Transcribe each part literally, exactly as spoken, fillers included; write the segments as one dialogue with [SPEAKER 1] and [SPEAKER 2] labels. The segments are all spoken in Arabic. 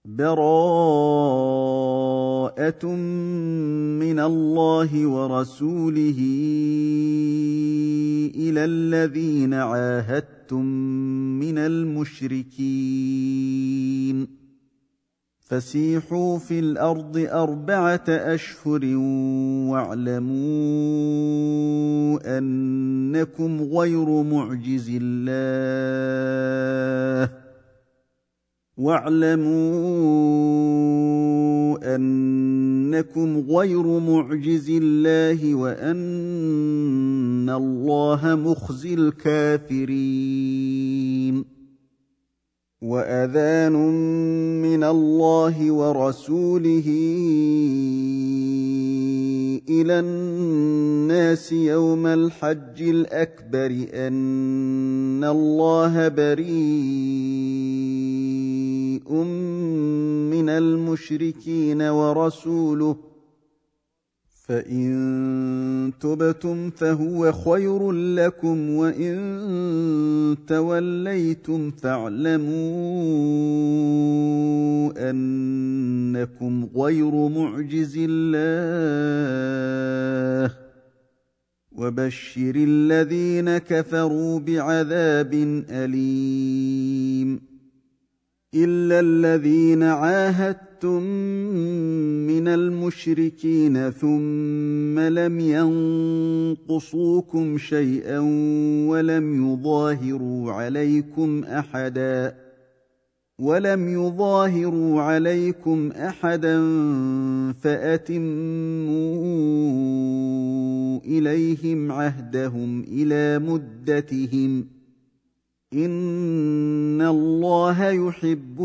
[SPEAKER 1] براءة من الله ورسوله إلى الذين عاهدتم من المشركين فسيحوا في الأرض أربعة أشهر واعلموا أنكم غير معجز الله واعلموا أنكم غير معجز الله وأن الله مخزي الكافرين وأذان من الله ورسوله إلى الناس يوم الحج الأكبر أن الله بريء من المشركين ورسوله فإن تبتم فهو خير لكم وإن توليتم فاعلموا أنكم غير معجز الله وبشر الذين كفروا بعذاب أليم إلا الذين عاهدتم من المشركين ثم لم ينقصوكم شيئا ولم يظاهروا عليكم أحدا ولم يظاهروا عليكم أحدا فأتموا إليهم عهدهم إلى مدتهم إن الله يحب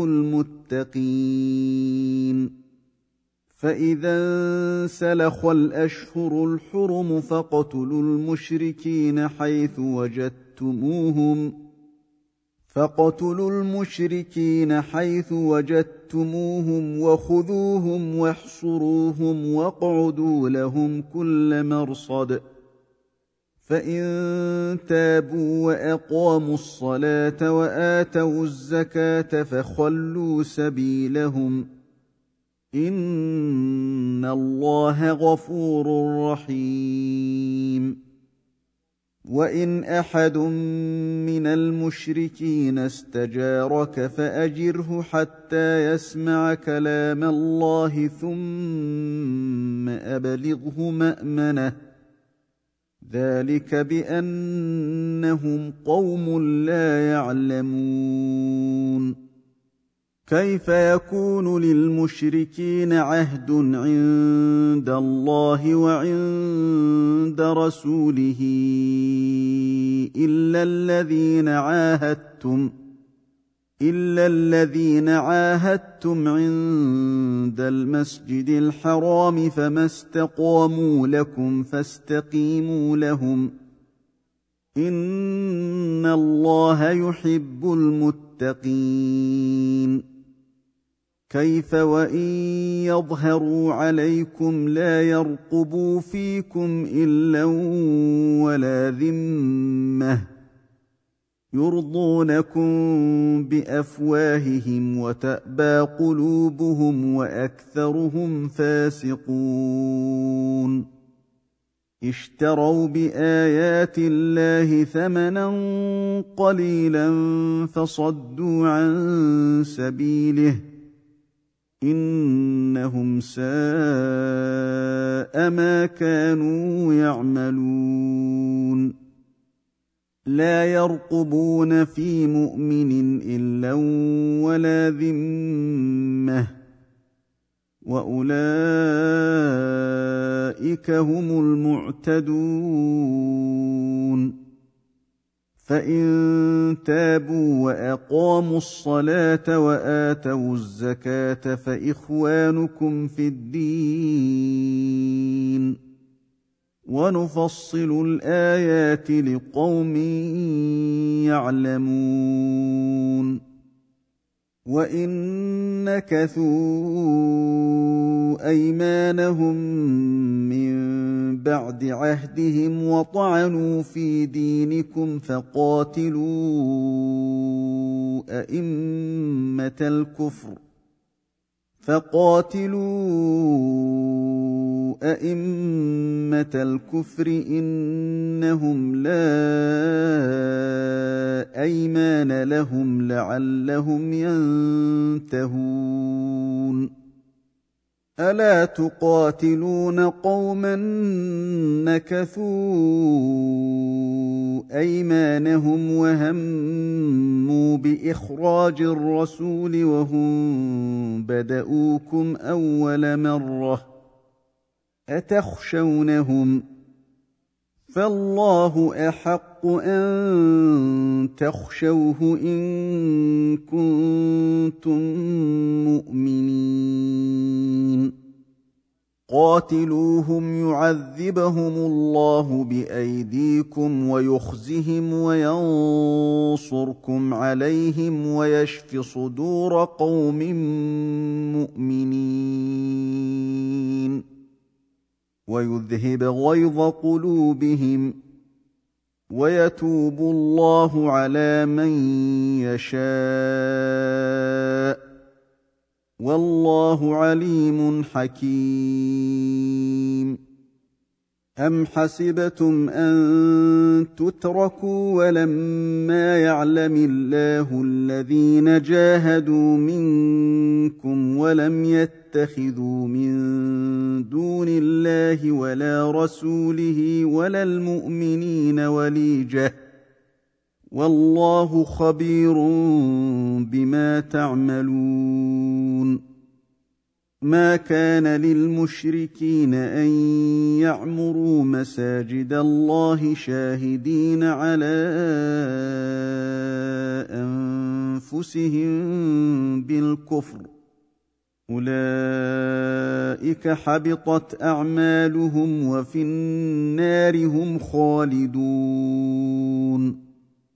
[SPEAKER 1] المتقين فإذا انسلخ الأشهر الحرم فاقتلوا المشركين حيث وجدتموهم فاقتلوا المشركين حيث وجدتموهم وخذوهم واحصروهم واقعدوا لهم كل مرصد فإن تابوا وأقاموا الصلاة وآتوا الزكاة فخلوا سبيلهم إن الله غفور رحيم وإن أحد من المشركين استجارك فأجره حتى يسمع كلام الله ثم أبلغه مأمنه ذلك بأنهم قوم لا يعلمون كيف يكون للمشركين عهد عند الله وعند رسوله إلا الذين عاهدتم إلا الذين عاهدتم عند المسجد الحرام فما استقاموا لكم فاستقيموا لهم إن الله يحب المتقين كيف وإن يظهروا عليكم لا يرقبوا فيكم إلا ولا ذمة يرضونكم بأفواههم وتأبى قلوبهم وأكثرهم فاسقون اشتروا بآيات الله ثمنا قليلا فصدوا عن سبيله إنهم ساء ما كانوا يعملون لا يرقبون في مؤمن إلا ولا ذمة وأولئك هم المعتدون فإن تابوا وأقاموا الصلاة وآتوا الزكاة فإخوانكم في الدين ونفصل الآيات لقوم يعلمون وإن نكثوا أيمانهم من بعد عهدهم وطعنوا في دينكم فقاتلوا أئمة الكفر فقاتلوا أئمة الكفر إنهم لا أيمان لهم لعلهم ينتهون ألا تقاتلون قوما نكثوا أيمانهم وهموا بإخراج الرسول وهم بدؤوكم أول مرة أتخشونهم فالله أحق أن تخشوه إن كنتم مؤمنين قاتلوهم يعذبهم الله بأيديكم ويخزهم وينصركم عليهم ويشف صدور قوم مؤمنين ويذهب غيظ قلوبهم ويتوب الله على من يشاء والله عليم حكيم أم حسبتم أن تتركوا ولما يعلم الله الذين جاهدوا منكم ولم يتخذوا من دون الله ولا رسوله ولا المؤمنين وليجة والله خبير بما تعملون ما كان للمشركين أن يعمروا مساجد الله شاهدين على أنفسهم بالكفر أولئك حبطت أعمالهم وفي النار هم خالدون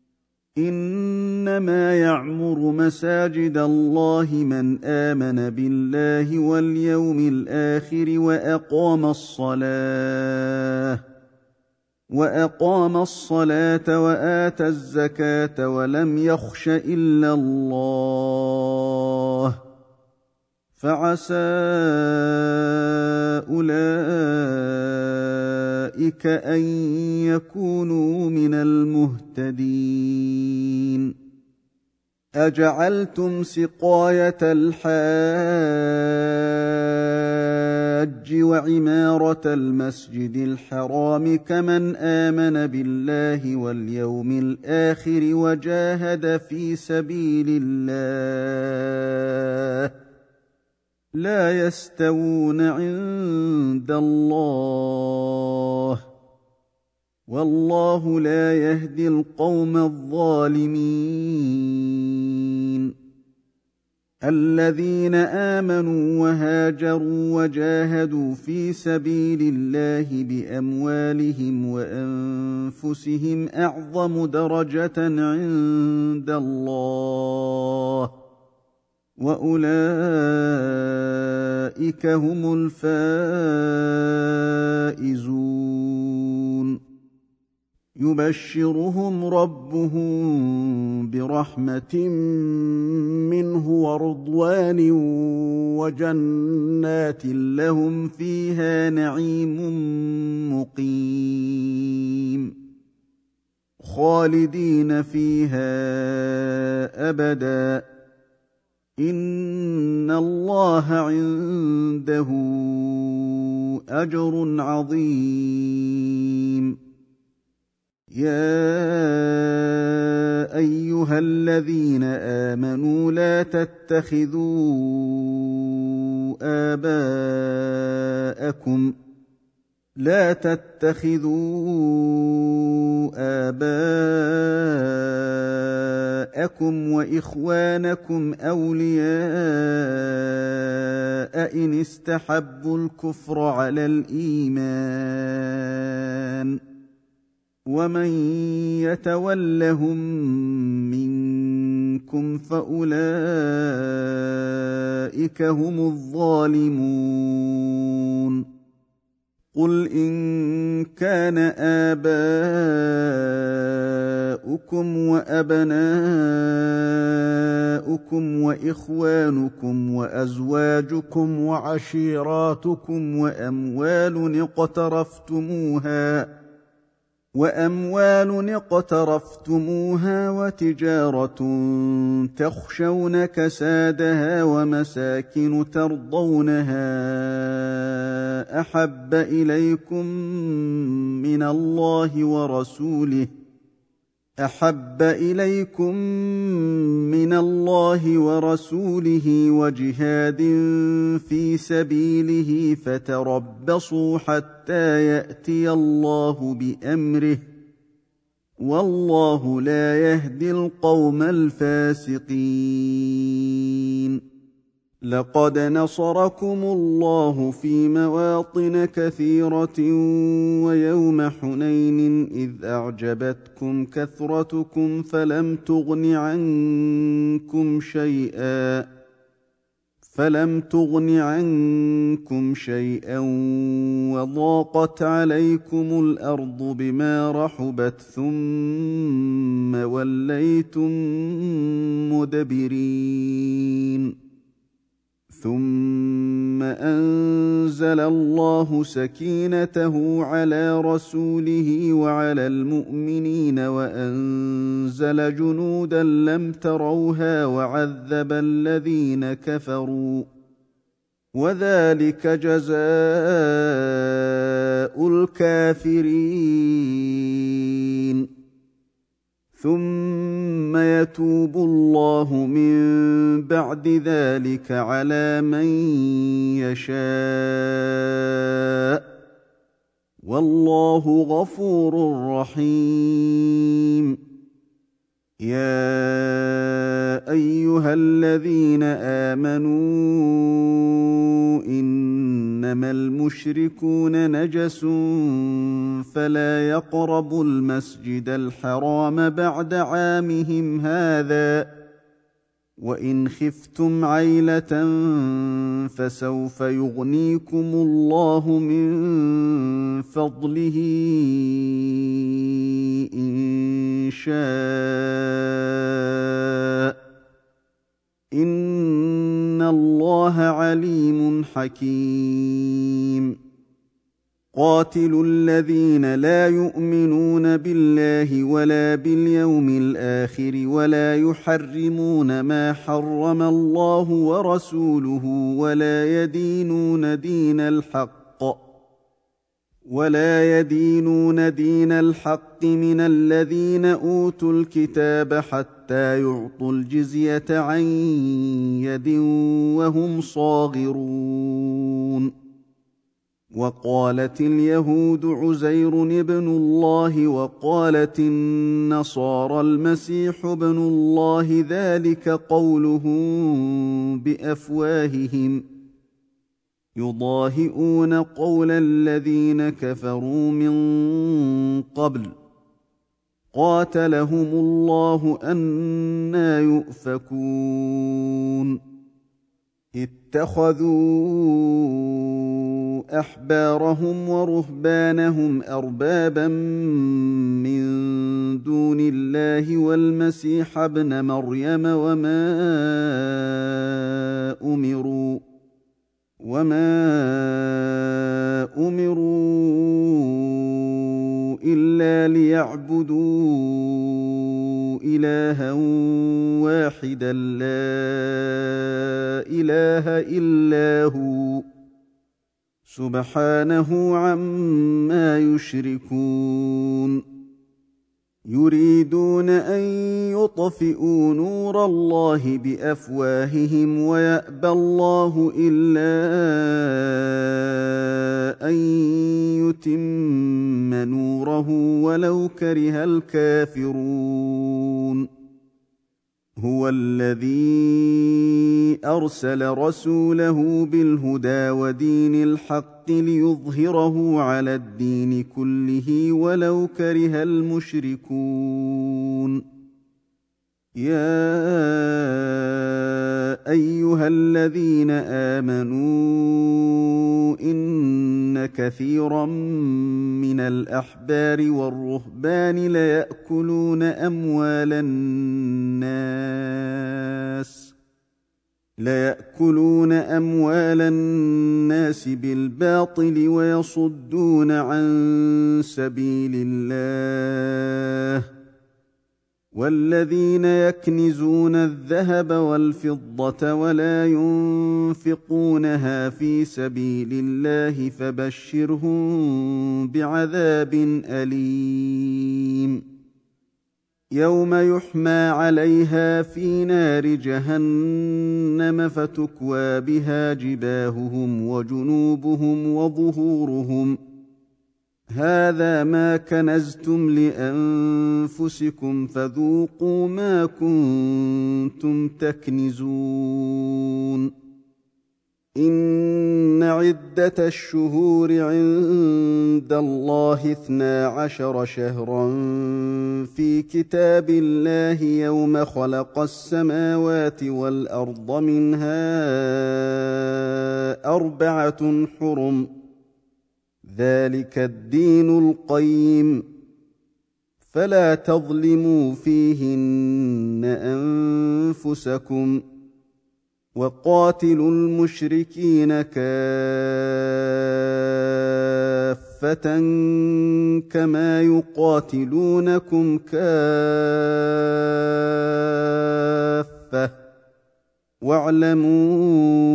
[SPEAKER 1] إنما يعمر مساجد الله من آمن بالله واليوم الآخر وأقام الصلاة وأقام الصلاة وآتى الزكاة ولم يخش إلا الله فعسى أولئك أن يكونوا من المهتدين أجعلتم سقاية الحاج وعمارة المسجد الحرام كمن آمن بالله واليوم الآخر وجاهد في سبيل الله لا يستوون عند الله والله لا يهدي القوم الظالمين الذين آمنوا وهاجروا وجاهدوا في سبيل الله بأموالهم وأنفسهم أعظم درجة عند الله وأولئك هم الفائزون يبشرهم ربهم برحمة منه ورضوان وجنات لهم فيها نعيم مقيم خالدين فيها أبداً إن الله عنده أجر عظيم يا أيها الذين آمنوا لا تتخذوا آباءكم لا تتخذوا آباءكم وإخوانكم أولياء إن استحبوا الكفر على الإيمان ومن يتولهم منكم فأولئك هم الظالمون قل إن كان آباؤكم وأبناؤكم وإخوانكم وأزواجكم وعشيراتكم وأموال اقترفتموها وأموال اقترفتموها وتجارة تخشون كسادها ومساكن ترضونها أحب إليكم من الله ورسوله أحب إليكم من الله ورسوله وجهاد في سبيله فتربصوا حتى يأتي الله بأمره والله لا يهدي القوم الفاسقين. لقد نصركم الله في مواطن كثيرة ويوم حنين إذ أعجبتكم كثرتكم فلم تغن عنكم شيئا فلم تغن عنكم شيئا وضاقت عليكم الأرض بما رحبت ثم وليتم مدبرين. ثم أنزل الله سكينته على رسوله وعلى المؤمنين وأنزل جنودا لم تروها وعذب الذين كفروا وذلك جزاء الكافرين. ثم يتوب الله من بعد ذلك على من يشاء والله غفور رحيم. يا أيها الذين آمنوا إنما المشركون نجس فلا يقربوا المسجد الحرام بعد عامهم هذا وإن خفتم عيلة فسوف يغنيكم الله من فضله إن شاء إن الله عليم حكيم. قاتلوا الذين لا يؤمنون بالله ولا باليوم الآخر ولا يحرمون ما حرم الله ورسوله ولا يدينون دين الحق ولا يدينون دين الحق من الذين أوتوا الكتاب حتى يعطوا الجزية عن يد وهم صاغرون. وقالت اليهود عزير ابن الله وقالت النصارى المسيح ابن الله ذلك قولهم بأفواههم يضاهئون قول الذين كفروا من قبل قاتلهم الله أنى يؤفكون. اتخذوا أحبارهم ورهبانهم أربابا من دون الله والمسيح ابن مريم وما أمروا وما أمروا إلا ليعبدوا إلها واحدا لا إله إلا هو سبحانه عما يشركون. يريدون أن يطفئوا نور الله بأفواههم ويأبى الله إلا أن يتم نوره ولو كره الكافرون. هو الذي أرسل رسوله بالهدى ودين الحق ليظهره على الدين كله ولو كره المشركون. يا ايها الذين امنوا ان كثيرا من الاحبار والرهبان ليأكلون اموال الناس ليأكلون أموال الناس بالباطل ويصدون عن سبيل الله والذين يكنزون الذهب والفضة ولا ينفقونها في سبيل الله فبشرهم بعذاب أليم يوم يحمى عليها في نار جهنم فتكوى بها جباههم وجنوبهم وظهورهم هذا ما كنزتم لأنفسكم فذوقوا ما كنتم تكنزون إن عدة الشهور عند الله اثنا عشر شهرا في كتاب الله يوم خلق السماوات والأرض منها أربعة حرم ذلك الدين القيم فلا تظلموا فيهن أنفسكم وقاتلوا المشركين كافة كما يقاتلونكم كافة واعلموا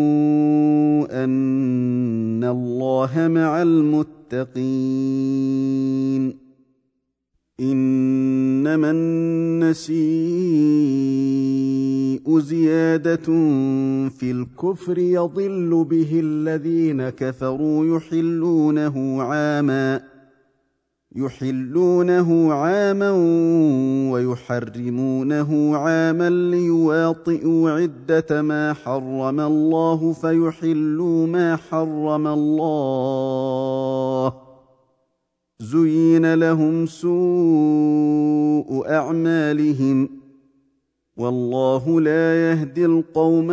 [SPEAKER 1] أن الله مع المتقين إنما النسيء زيادة في الكفر يضل به الذين كفروا يحلونه عاما يحلونه عاما ويحرمونه عاما ليواطئوا عدة ما حرم الله فيحلوا ما حرم الله زين لهم سوء أعمالهم والله لا يهدي القوم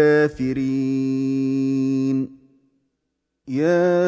[SPEAKER 1] الكافرين يا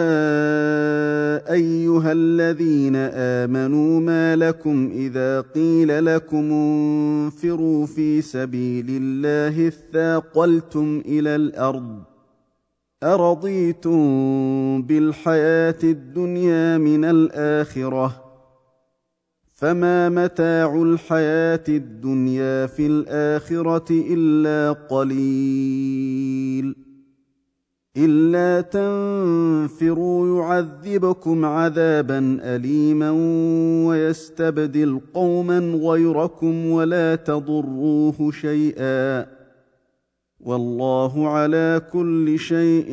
[SPEAKER 1] أيها الذين آمنوا ما لكم إذا قيل لكم انفروا في سبيل الله اثاقلتم إلى الأرض أرضيتم بالحياة الدنيا من الآخرة فما متاع الحياة الدنيا في الآخرة إلا قليل إلا تنفروا يعذبكم عذابا أليما ويستبدل قوما غيركم ولا تضروه شيئا والله على كل شيء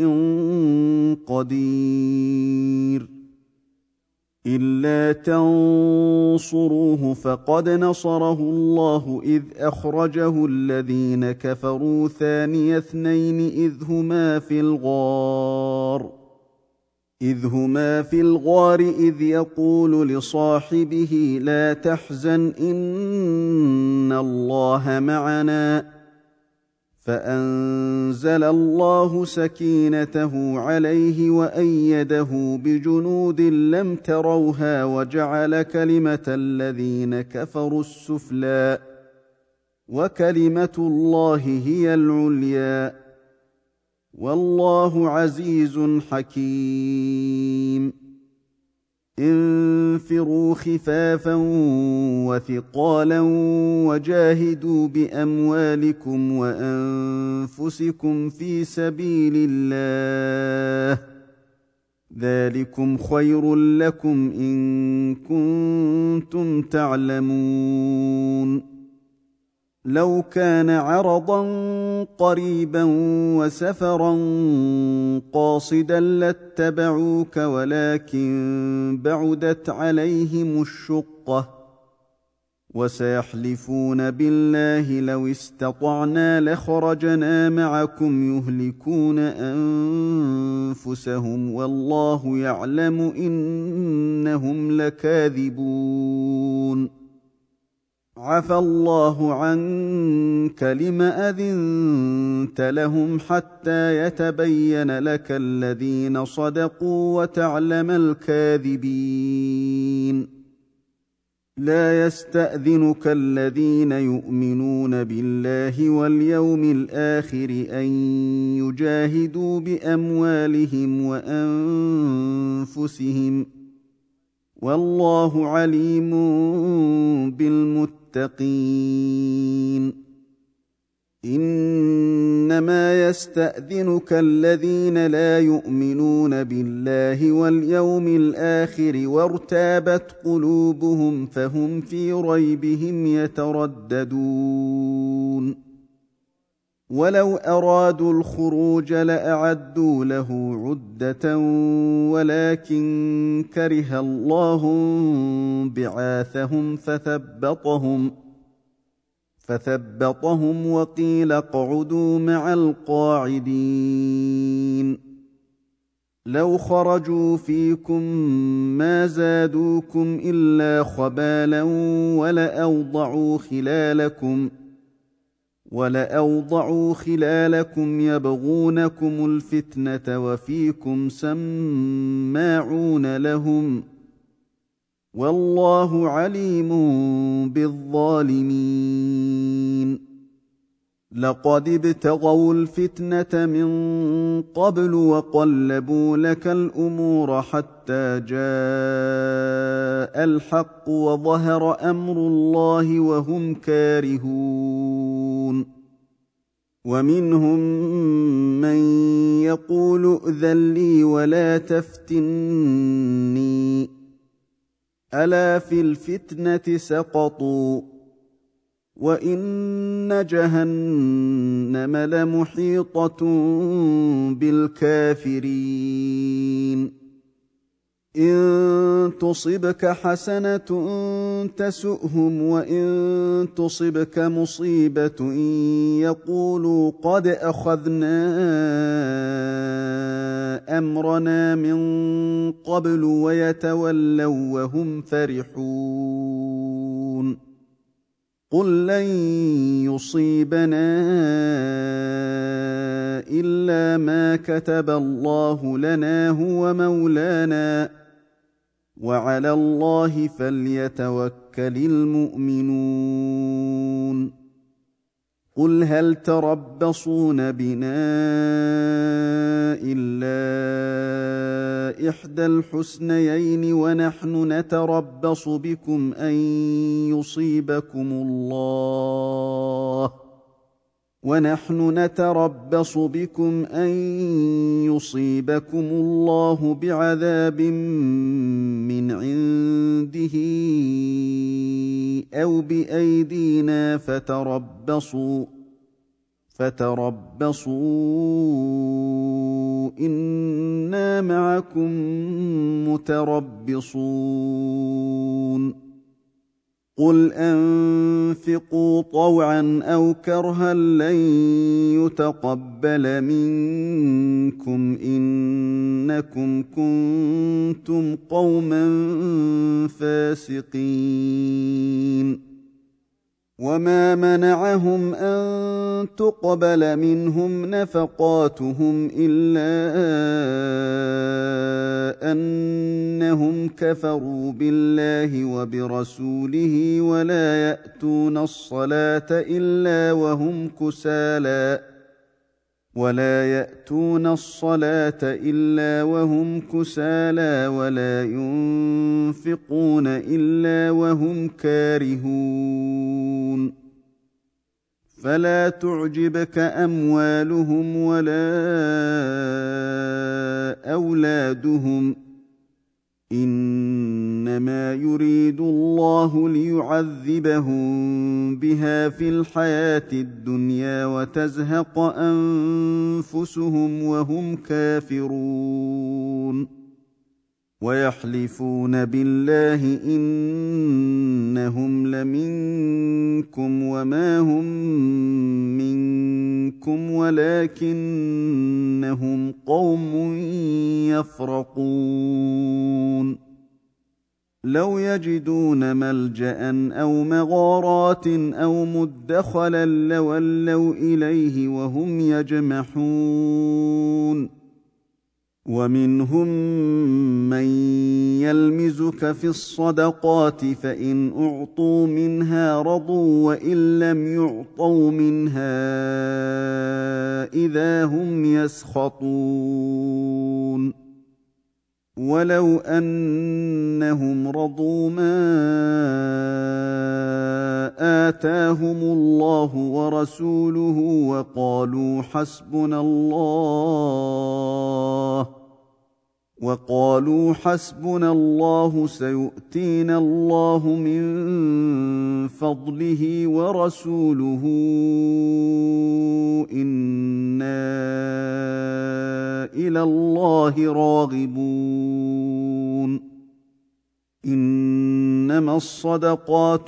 [SPEAKER 1] قدير إلا تنصروه فقد نصره الله إذ أخرجه الذين كفروا ثاني اثنين إذ هما في الغار إذ هما في الغار إذ يقول لصاحبه لا تحزن إن الله معنا فأنزل الله سكينته عليه وأيده بجنود لم تروها وجعل كلمة الذين كفروا السفلى وكلمة الله هي العليا والله عزيز حكيم انفروا خفافا وثقالا وجاهدوا بأموالكم وأنفسكم في سبيل الله ذلكم خير لكم إن كنتم تعلمون لو كان عرضا قريبا وسفرا قاصدا لاتبعوك ولكن بعدت عليهم الشقة وسيحلفون بالله لو استطعنا لخرجنا معكم يهلكون أنفسهم والله يعلم إنهم لكاذبون عفى الله عنك لم أذنت لهم حتى يتبين لك الذين صدقوا وتعلم الكاذبين لا يستأذنك الذين يؤمنون بالله واليوم الآخر أن يجاهدوا بأموالهم وأنفسهم والله عليم بالمتقين إنما يستأذنك الذين لا يؤمنون بالله واليوم الآخر وارتابت قلوبهم فهم في ريبهم يترددون ولو أرادوا الخروج لأعدوا له عدة ولكن كره الله بعاثهم فثبطهم فثبطهم وقيل اقعدوا مع القاعدين لو خرجوا فيكم ما زادوكم إلا خبالا ولأوضعوا خلالكم ولأوضعوا خلالكم يبغونكم الفتنة وفيكم سماعون لهم والله عليم بالظالمين لقد ابتغوا الفتنة من قبل وقلبوا لك الأمور حتى جاء الحق وظهر أمر الله وهم كارهون ومنهم من يقول ائذن لي ولا تفتني ألا في الفتنة سقطوا وإن جهنم لمحيطة بالكافرين إن تصبك حسنة تسؤهم وإن تصبك مصيبة يقولوا قد أخذنا أمرنا من قبل ويتولوا وهم فرحون قل لن يصيبنا إلا ما كتب الله لنا هو مولانا وعلى الله فليتوكل المؤمنون قل هل تربصون بنا إلا إحدى الحسنيين ونحن نتربص بكم أن يصيبكم الله ونحن نتربص بكم أن يصيبكم الله بعذاب من عنده أو بأيدينا فتربصوا فتربصوا إنا معكم متربصون قل أنفقوا طوعا أو كرها لن يتقبل منكم إنكم كنتم قوما فاسقين وما منعهم أن تقبل منهم نفقاتهم إلا أنهم كفروا بالله وبرسوله ولا يأتون الصلاة إلا وهم كسالى ولا يأتون الصلاة إلا وهم كسالى ولا ينفقون إلا وهم كارهون فلا تعجبك أموالهم ولا أولادهم إنما يريد الله ليعذبهم بها في الحياة الدنيا وتزهق أنفسهم وهم كافرون ويحلفون بالله إنهم لمنكم وما هم منكم ولكنهم قوم يفرقون لو يجدون ملجأ أو مغارات أو مدخلا لولوا إليه وهم يجمحون ومنهم من يلمزك في الصدقات فإن أعطوا منها رضوا وإن لم يعطوا منها إذا هم يسخطون ولو أنهم رضوا ما آتاهم الله ورسوله وقالوا حسبنا الله وقالوا حسبنا الله سيؤتينا الله من فضله ورسوله إنا إلى الله راغبون إنما الصدقات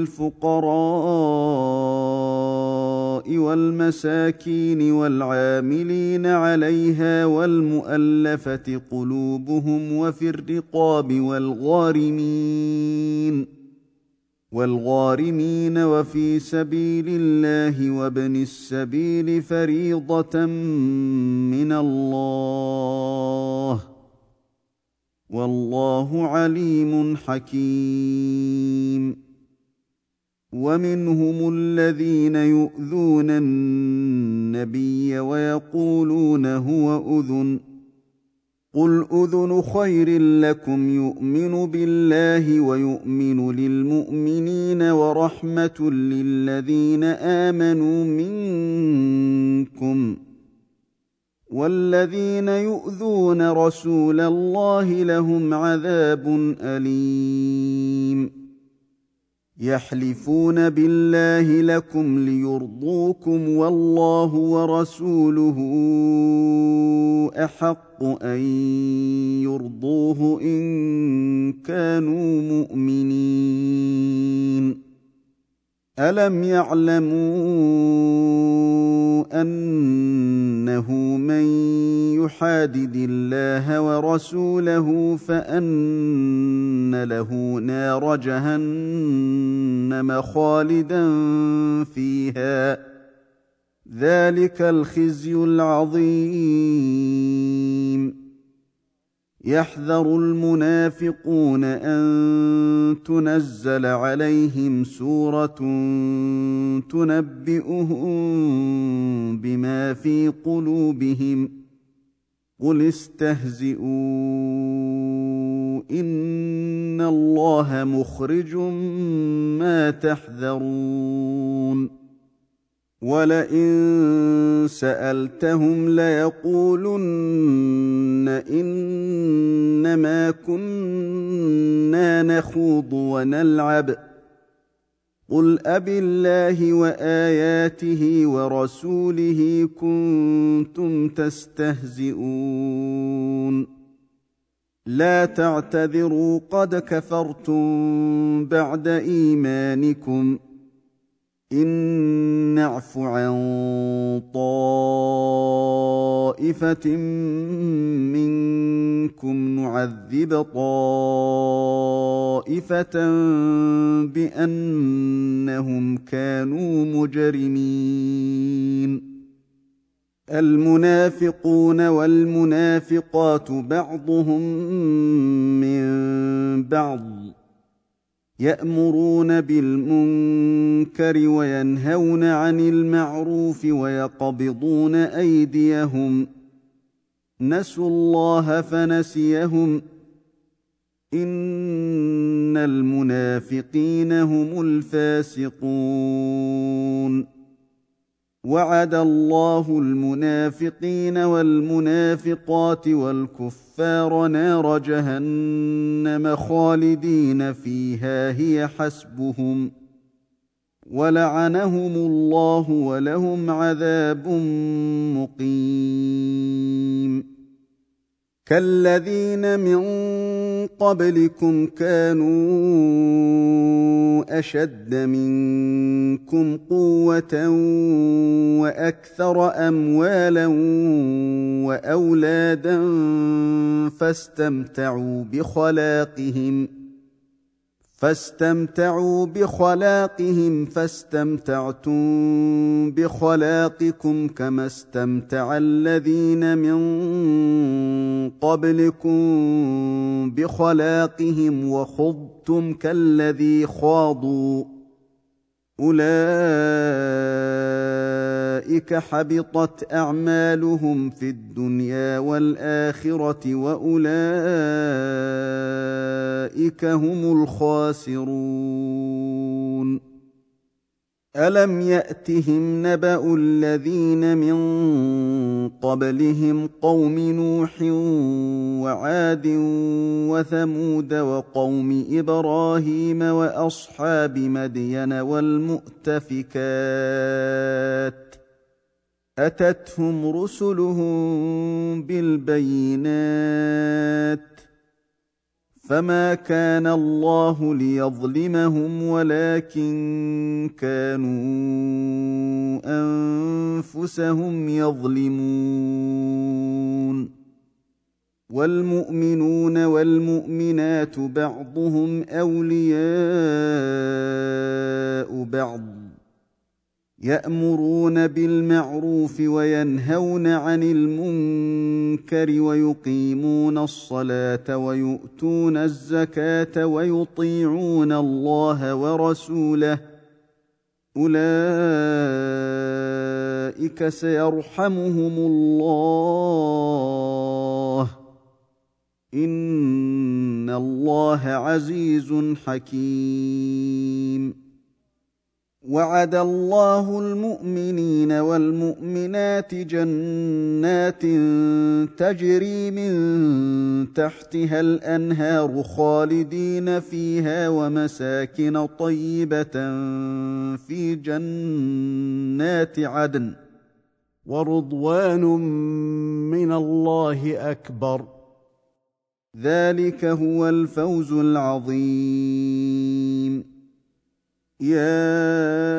[SPEAKER 1] للفقراء والمساكين والعاملين عليها والمؤلفة قلوبهم وفي الرقاب والغارمين والغارمين وفي سبيل الله وابن السبيل فريضة من الله والله عليم حكيم ومنهم الذين يؤذون النبي ويقولون هو أذن قل أذن خير لكم يؤمن بالله ويؤمن للمؤمنين ورحمة للذين آمنوا منكم والذين يؤذون رسول الله لهم عذاب أليم يحلفون بالله لكم ليرضوكم والله ورسوله أحق أن يرضوه إن كانوا مؤمنين ألم يعلموا أنه من يحادد الله ورسوله فأن له نار جهنم خالدا فيها ذلك الخزي العظيم يحذر المنافقون أن تنزل عليهم سورة تنبئهم بما في قلوبهم قل استهزئوا إن الله مخرج ما تحذرون ولئن سألتهم ليقولن إنما كنا نخوض ونلعب قل أبالله وآياته ورسوله كنتم تستهزئون لا تعتذروا قد كفرتم بعد إيمانكم إن نعف عن طائفة منكم نعذب طائفة بأنهم كانوا مجرمين المنافقون والمنافقات بعضهم من بعض يأمرون بالمنكر وينهون عن المعروف ويقبضون أيديهم نسوا الله فنسيهم إن المنافقين هم الفاسقون وعد الله المنافقين والمنافقات والكفار نار جهنم خالدين فيها هي حسبهم ولعنهم الله ولهم عذاب مقيم كالذين من قبلكم كانوا أشد منكم قوة وأكثر أموالا وأولادا فاستمتعوا بخلاقهم فاستمتعوا بخلاقهم فاستمتعتم بخلاقكم كما استمتع الذين من قبلكم بخلاقهم وخضتم كالذي خاضوا أولئك حبطت أعمالهم في الدنيا والآخرة وأولئك هم الخاسرون ألم يأتهم نبأ الذين من قبلهم قوم نوح وعاد وثمود وقوم إبراهيم وأصحاب مدين والمؤتفكات أتتهم رسلهم بالبينات فما كان الله ليظلمهم ولكن كانوا أنفسهم يظلمون والمؤمنون والمؤمنات بعضهم أولياء بعض يأمرون بالمعروف وينهون عن المنكر ويقيمون الصلاة ويؤتون الزكاة ويطيعون الله ورسوله أولئك سيرحمهم الله إن الله عزيز حكيم وعد الله المؤمنين والمؤمنات جنات تجري من تحتها الأنهار خالدين فيها ومساكن طيبة في جنات عدن ورضوان من الله أكبر ذلك هو الفوز العظيم يا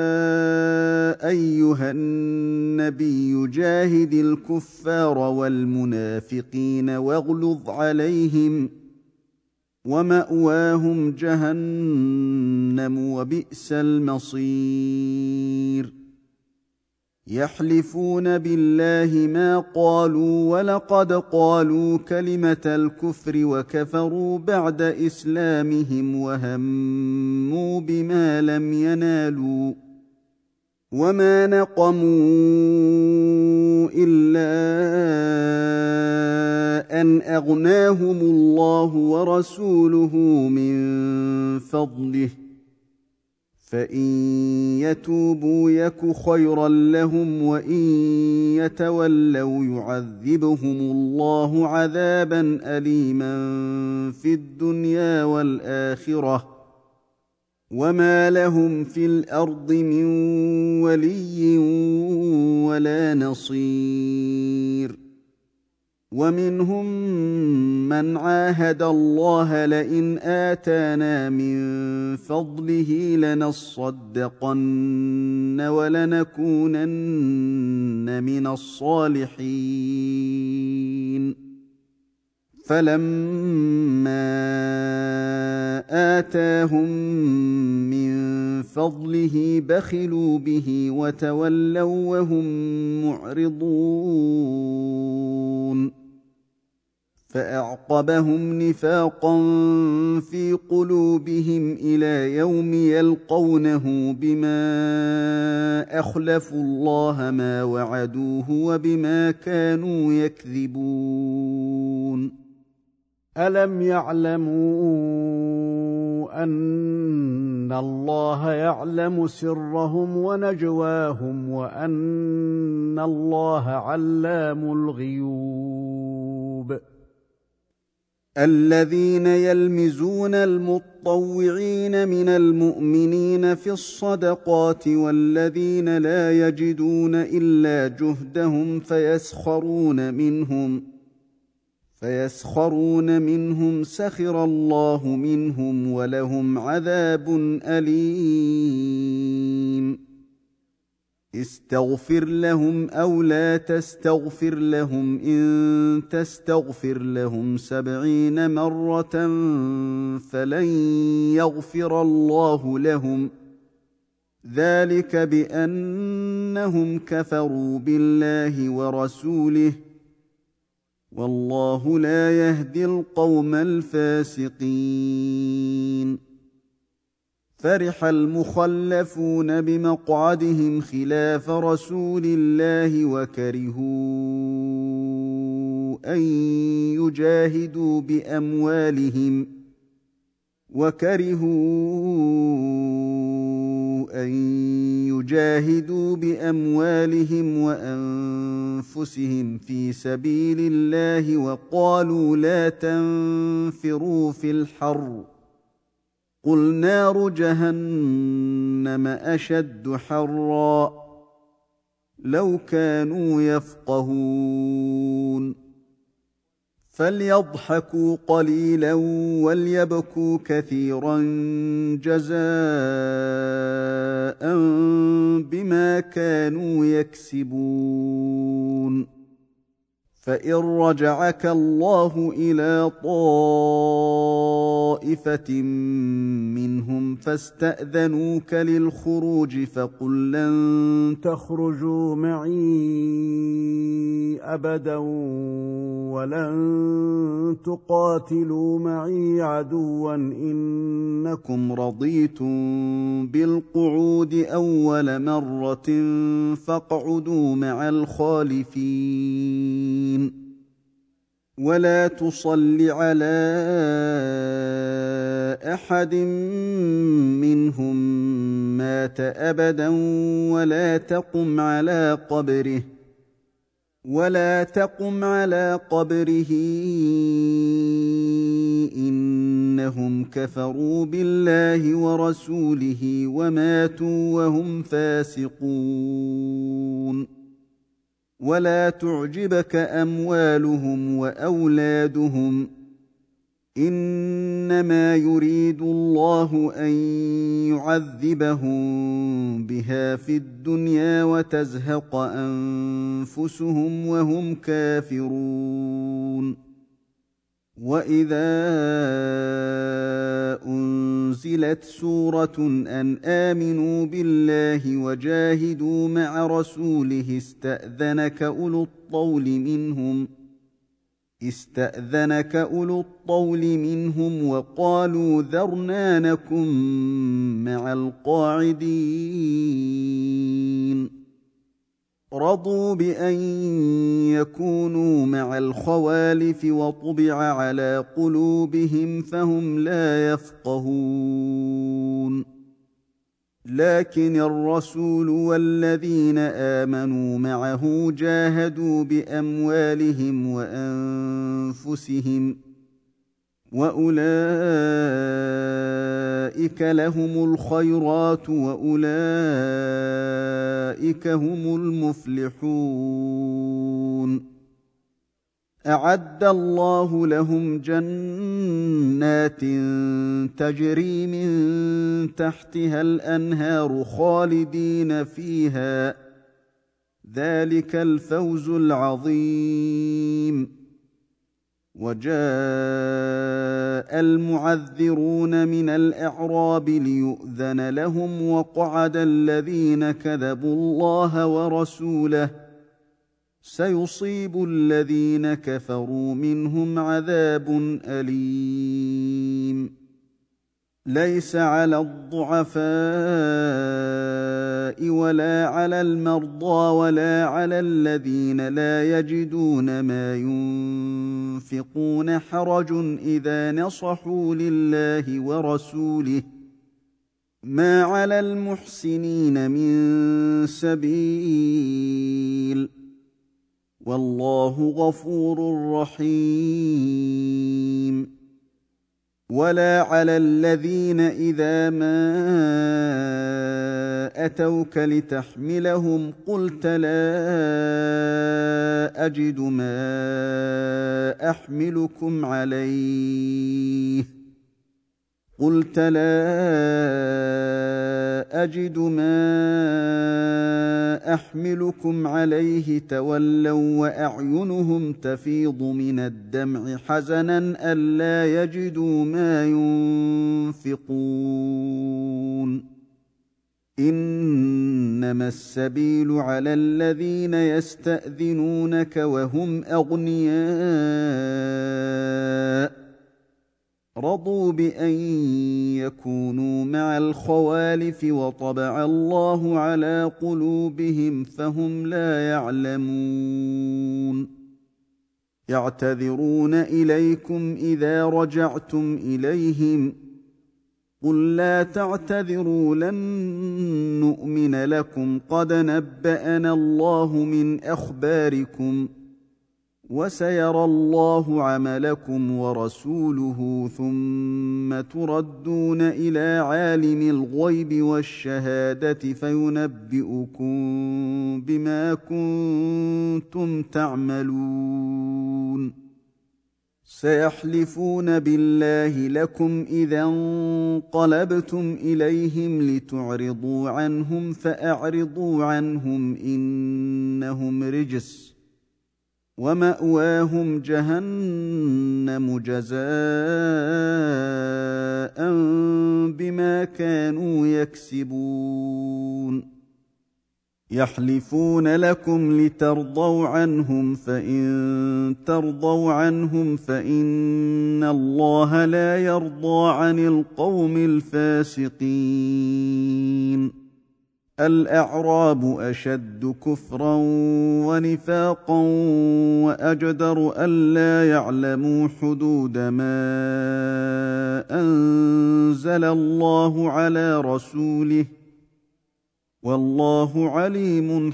[SPEAKER 1] أيها النبي جاهد الكفار والمنافقين واغلظ عليهم ومأواهم جهنم وبئس المصير يحلفون بالله ما قالوا ولقد قالوا كلمة الكفر وكفروا بعد إسلامهم وهموا بما لم ينالوا وما نقموا إلا أن أغناهم الله ورسوله من فضله فإن يتوبوا يك خيرا لهم وإن يتولوا يعذبهم الله عذابا أليما في الدنيا والآخرة وما لهم في الأرض من ولي ولا نصير ومنهم من عاهد الله لئن آتانا من فضله لنصدقن ولنكونن من الصالحين فلما آتاهم من فضله بخلوا به وتولوا وهم معرضون فأعقبهم نفاقا في قلوبهم إلى يوم يلقونه بما أخلفوا الله ما وعدوه وبما كانوا يكذبون ألم يعلموا أن الله يعلم سرهم ونجواهم وأن الله علام الغيوب الذين يلمزون المطوعين من المؤمنين في الصدقات والذين لا يجدون إلا جهدهم فيسخرون منهم فيسخرون منهم سخر الله منهم ولهم عذاب أليم استغفر لهم أو لا تستغفر لهم إن تستغفر لهم سبعين مرة فلن يغفر الله لهم ذلك بأنهم كفروا بالله ورسوله والله لا يهدي القوم الفاسقين. فرح المخلفون بمقعدهم خلاف رسول الله وكرهوا أن يجاهدوا بأموالهم وكرهوا أن يجاهدوا بأموالهم وأنفسهم في سبيل الله وقالوا لا تنفروا في الحر قل نار جهنم أشد حرا لو كانوا يفقهون فليضحكوا قليلا وليبكوا كثيرا جزاء بما كانوا يكسبون. فإن رجعك الله إلى طائفة منهم فاستأذنوك للخروج فقل لن تخرجوا معي أبدا ولن تقاتلوا معي عدوا إنكم رضيتم بالقعود أول مرة فاقعدوا مع الخالفين ولا تصل على أحد منهم مات أبدا ولا تقم على قبره ولا تقم على قبره إنهم كفروا بالله ورسوله وماتوا وهم فاسقون. ولا تعجبك أموالهم وأولادهم إنما يريد الله أن يعذبهم بها في الدنيا وتزهق أنفسهم وهم كافرون. وإذا أنزلت سورة أن آمنوا بالله وجاهدوا مع رسوله استأذنك أولو الطول منهم استأذنك أولو الطول منهم وقالوا ذرنا نكن مع القاعدين رضوا بأن يكونوا مع الخوالف وطبع على قلوبهم فهم لا يفقهون. لكن الرسول والذين آمنوا معه جاهدوا بأموالهم وأنفسهم وأولئك لهم الخيرات وأولئك هم المفلحون. أعد الله لهم جنات تجري من تحتها الأنهار خالدين فيها ذلك الفوز العظيم. وجاء المعذرون من الأعراب ليؤذن لهم وقعد الذين كذبوا الله ورسوله سيصيب الذين كفروا منهم عذاب أليم. ليس على الضعفاء ولا على المرضى ولا على الذين لا يجدون ما ينفقون حرج إذا نصحوا لله ورسوله ما على المحسنين من سبيل والله غفور رحيم. ولا على الذين إذا ما أتوك لتحملهم قلت لا أجد ما أحملكم عليه قلت لا أجد ما أحملكم عليه تولوا وأعينهم تفيض من الدمع حزنا ألا يجدوا ما ينفقون إنما السبيل على الذين يستأذنونك وهم أغنياء رضوا بأن يكونوا مع الخوالف وطبع الله على قلوبهم فهم لا يعلمون يعتذرون إليكم إذا رجعتم إليهم قل لا تعتذروا لن نؤمن لكم قد نبأنا الله من أخباركم وسيرى الله عملكم ورسوله ثم تردون إلى عالم الغيب والشهادة فينبئكم بما كنتم تعملون سيحلفون بالله لكم إذا انقلبتم إليهم لتعرضوا عنهم فأعرضوا عنهم إنهم رجس ومأواهم جهنم جزاء بما كانوا يكسبون يحلفون لكم لترضوا عنهم فإن ترضوا عنهم فإن الله لا يرضى عن القوم الفاسقين الأعراب أشد كفرا ونفاقا وأجدر ألا يعلموا حدود ما أنزل الله على رسوله والله عليم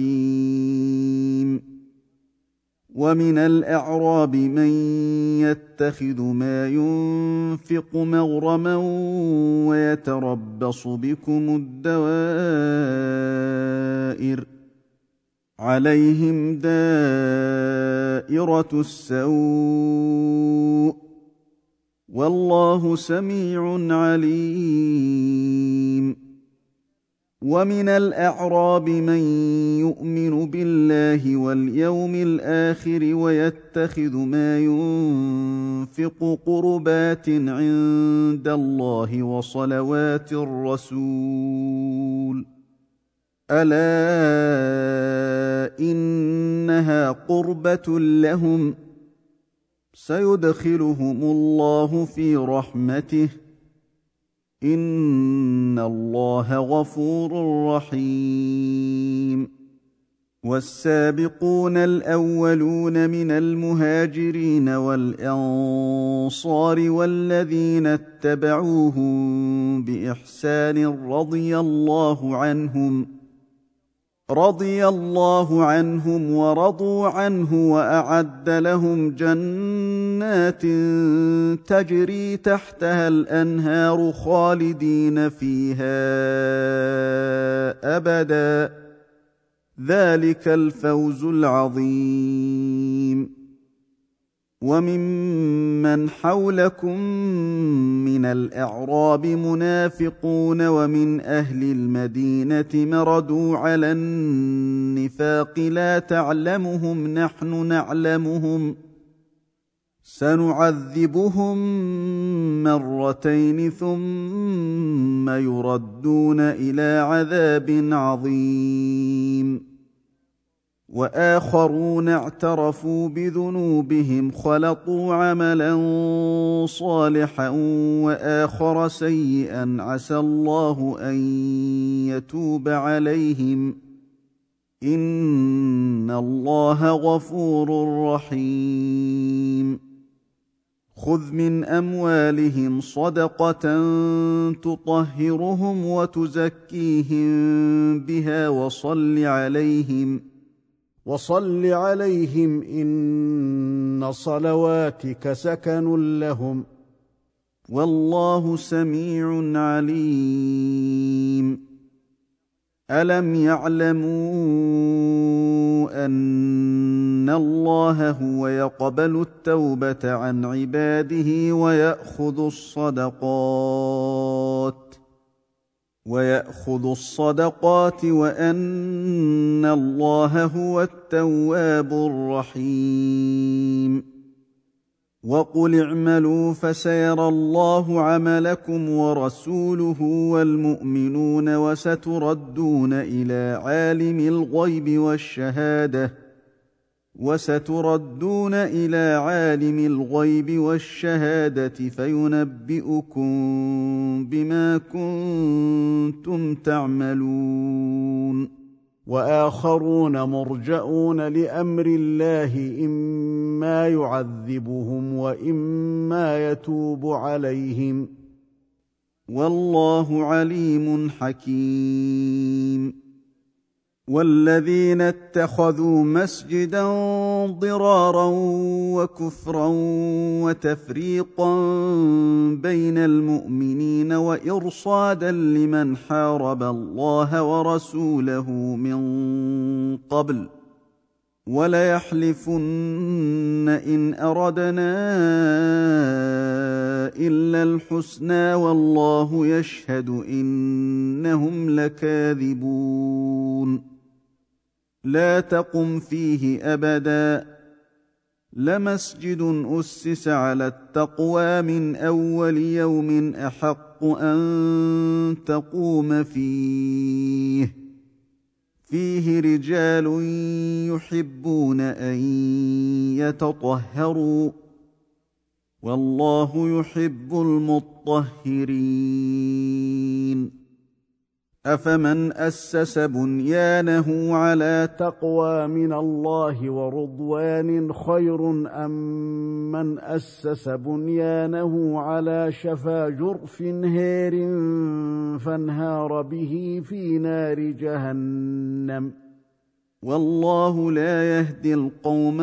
[SPEAKER 1] حكيم ومن الأعراب من يتخذ ما ينفق مغرما ويتربص بكم الدوائر عليهم دائرة السوء والله سميع عليم ومن الأعراب من يؤمن بالله واليوم الآخر ويتخذ ما ينفق قربات عند الله وصلوات الرسول ألا إنها قربة لهم سيدخلهم الله في رحمته إن الله غفور رحيم والسابقون الأولون من المهاجرين والأنصار والذين اتبعوهم بإحسان رضي الله عنهم رضي الله عنهم ورضوا عنه وأعد لهم جنات تجري تحتها الأنهار خالدين فيها أبدا ذلك الفوز العظيم وممن حولكم من الأعراب منافقون ومن أهل المدينة مردوا على النفاق لا تعلمهم نحن نعلمهم سنعذبهم مرتين ثم يردون إلى عذاب عظيم وآخرون اعترفوا بذنوبهم خلطوا عملا صالحا وآخر سيئا عسى الله أن يتوب عليهم إن الله غفور رحيم خذ من أموالهم صدقة تطهرهم وتزكيهم بها وصل عليهم وصل عليهم إن صلواتك سكن لهم والله سميع عليم ألم يعلموا أن الله هو يقبل التوبة عن عباده ويأخذ الصدقات ويأخذ الصدقات وأن الله هو التواب الرحيم وقل اعملوا فسيرى الله عملكم ورسوله والمؤمنون وستردون إلى عالم الغيب والشهادة وستردون إلى عالم الغيب والشهادة فينبئكم بما كنتم تعملون
[SPEAKER 2] وآخرون مرجؤون لأمر الله إما يعذبهم وإما يتوب عليهم
[SPEAKER 1] والله عليم حكيم والذين اتخذوا مسجدا ضرارا وكفرا وتفريقا بين المؤمنين وإرصادا لمن حارب الله ورسوله من قبل وليحلفن إن أردنا إلا الحسنى والله يشهد إنهم لكاذبون لا تقم فيه أبدا لمسجد أسس على التقوى من أول يوم أحق أن تقوم فيه فيه رجال يحبون أن يتطهروا والله يحب المطهرين أفمن أسس بنيانه على
[SPEAKER 2] تقوى من الله ورضوان خير أم من أسس بنيانه على شفا جرف هير فانهار به في نار جهنم
[SPEAKER 1] والله لا يهدي القوم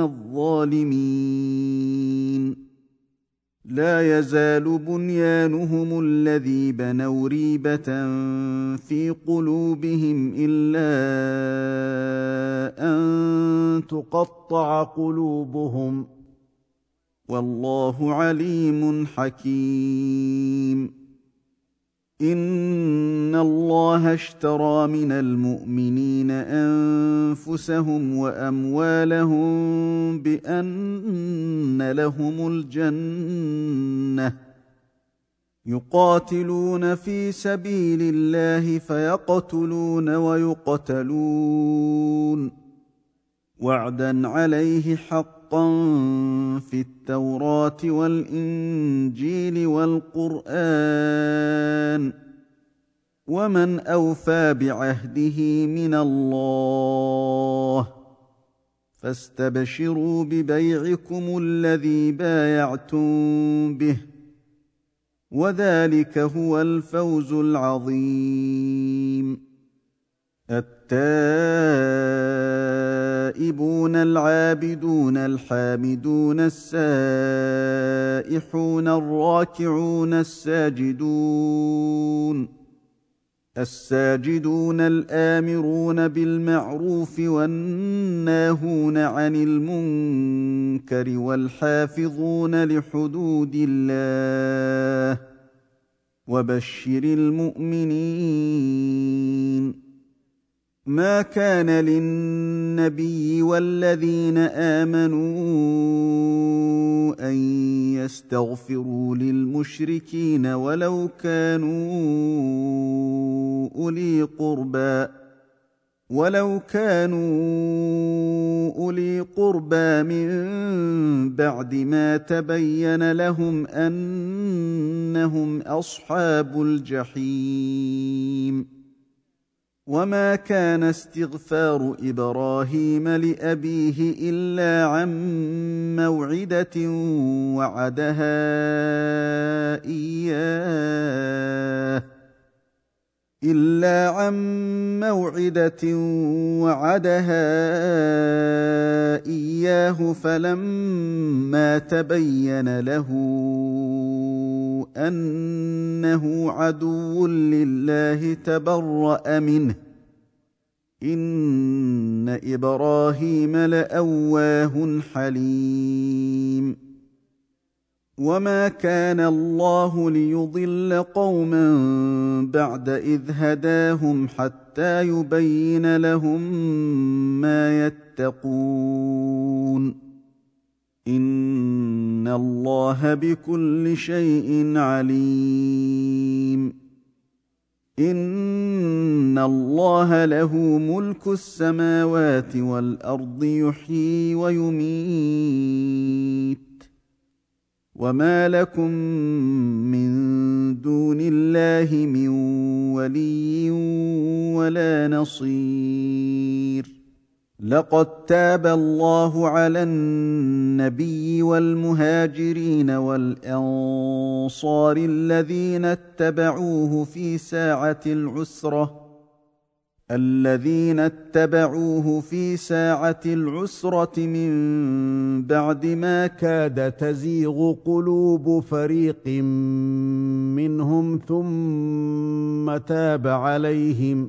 [SPEAKER 1] الظالمين لا يزال بنيانهم الذي بنوا ريبة في قلوبهم إلا أن
[SPEAKER 2] تقطع قلوبهم
[SPEAKER 1] والله عليم حكيم إن الله اشترى من المؤمنين أنفسهم وأموالهم بأن لهم الجنة يقاتلون في سبيل الله فيقتلون ويقتلون وعدا عليه حقا في التوراة والإنجيل والقرآن ومن أوفى بعهده من الله فاستبشروا ببيعكم الذي بايعتم به وذلك هو الفوز العظيم التائبون العابدون الحامدون السائحون الراكعون الساجدون الساجدون الآمرون بالمعروف والناهون عن المنكر والحافظون لحدود الله وبشر المؤمنين ما كان للنبي والذين آمنوا أن يستغفروا للمشركين ولو كانوا أولي قربى ولو كانوا أولي قربى من بعد ما تبين لهم أنهم أصحاب الجحيم وما كان استغفار إبراهيم لأبيه إلا عن موعدة وعدها إياه إلا عن موعدة وعدها إياه فلما تبين له أنه عدو لله تبرأ منه إن إبراهيم لأواه حليم وما كان الله ليضل قوما بعد إذ هداهم حتى يبين لهم ما يتقون إن الله بكل شيء عليم إن الله له ملك السماوات والأرض يحيي ويميت وما لكم من دون الله من ولي ولا نصير لقد تاب الله على النبي والمهاجرين والأنصار الذين اتبعوه في ساعة العسرة الذين اتبعوه في ساعة العسرة من بعد ما كاد
[SPEAKER 2] تزيغ قلوب فريق منهم ثم تاب عليهم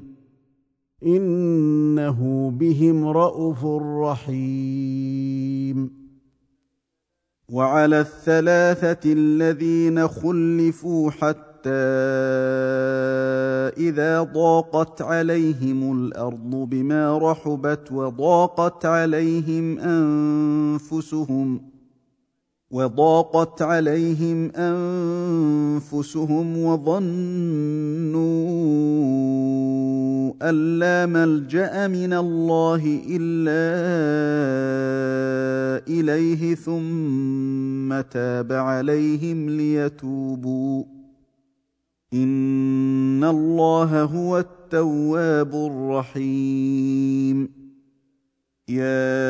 [SPEAKER 2] إنه بهم رءوف رحيم
[SPEAKER 1] وعلى الثلاثة الذين خلفوا حتى إذا ضاقت عليهم الأرض بما رحبت وضاقت عليهم أنفسهم وضاقت عليهم أنفسهم وظنوا أن لا ملجأ من الله إلا إليه ثم تاب عليهم ليتوبوا إن الله هو التواب الرحيم يا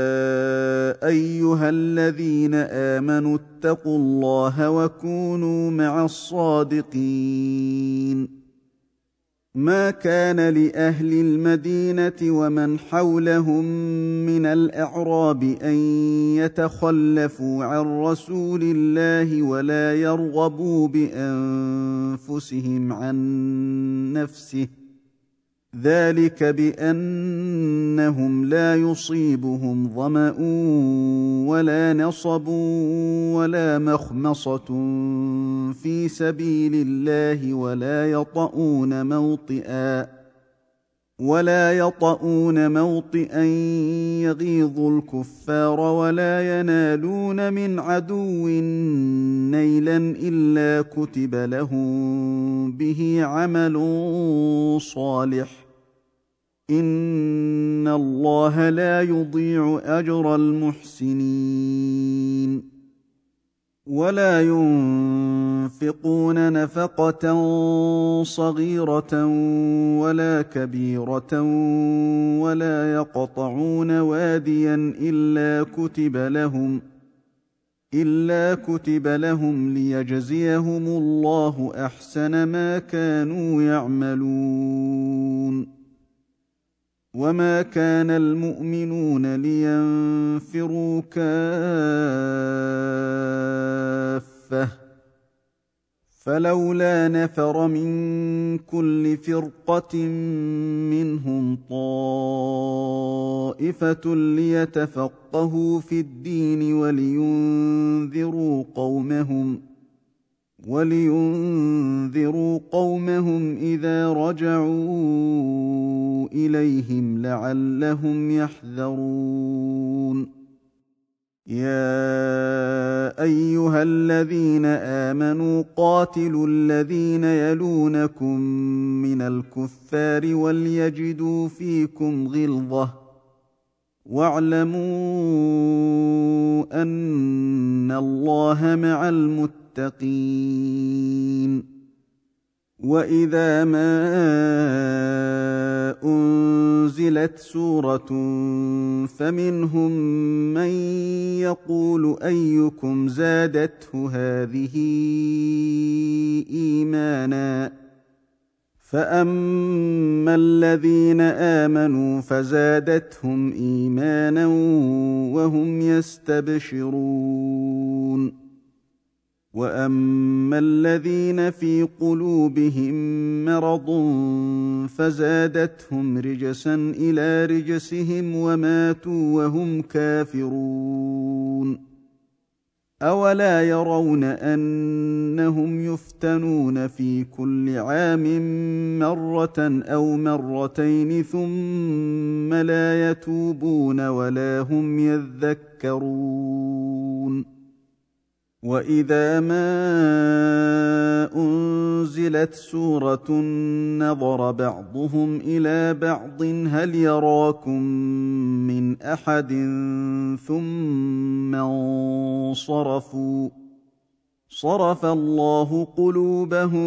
[SPEAKER 1] أيها الذين آمنوا اتقوا الله وكونوا مع الصادقين ما كان لأهل المدينة ومن حولهم من الأعراب أن يتخلفوا عن رسول الله ولا يرغبوا بأنفسهم عن نفسه ذلك بأنهم لا يصيبهم ظمأ ولا نصب ولا مخمصة في سبيل الله ولا يطؤون موطئا ولا يطؤون موطئا يغيظ الكفار ولا ينالون من عدو نيلا إلا كتب لهم به عمل صالح إن الله لا يضيع أجر المحسنين ولا ينفقون نفقة صغيرة ولا كبيرة ولا يقطعون واديا إلا كتب لهم إلا كتب لهم ليجزيهم الله أحسن ما كانوا يعملون وما كان المؤمنون لينفروا كافة فلولا نفر من كل فرقة منهم طائفة ليتفقهوا في الدين ولينذروا قومهم ولينذروا قومهم إذا رجعوا إليهم لعلهم يحذرون يا أيها الذين آمنوا قاتلوا الذين يلونكم من الكفار وليجدوا فيكم غلظة واعلموا أن الله مع المتقين وإذا ما أنزلت سورة فمنهم من يقول أيكم زادته هذه إيمانا فأما الذين آمنوا فزادتهم إيمانا وهم يستبشرون واما الذين في قلوبهم مرض فزادتهم رجسا الى رجسهم وماتوا وهم كافرون أولا يرون أنهم يفتنون في كل عام مرة أو مرتين ثم لا يتوبون ولا هم يذكرون وإذا ما أنزلت سورة نظر بعضهم إلى بعض هل يراكم من أحد ثم انصرفوا صرف الله قلوبهم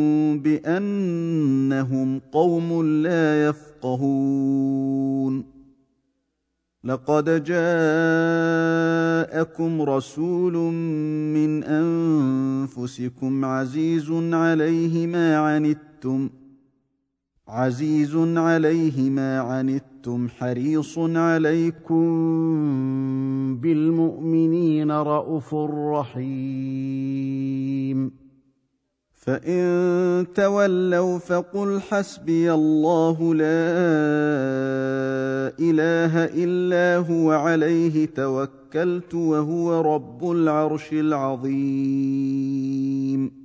[SPEAKER 1] بأنهم قوم لا يفقهون لقد جاءكم رسول من أنفسكم عزيز عليه ما عنتم عزيز عليه ما عنتم حريص عليكم
[SPEAKER 2] بالمؤمنين رءوف رحيم
[SPEAKER 1] فإن تولوا فقل حسبي الله لا إله إلا هو عليه توكلت وهو رب العرش العظيم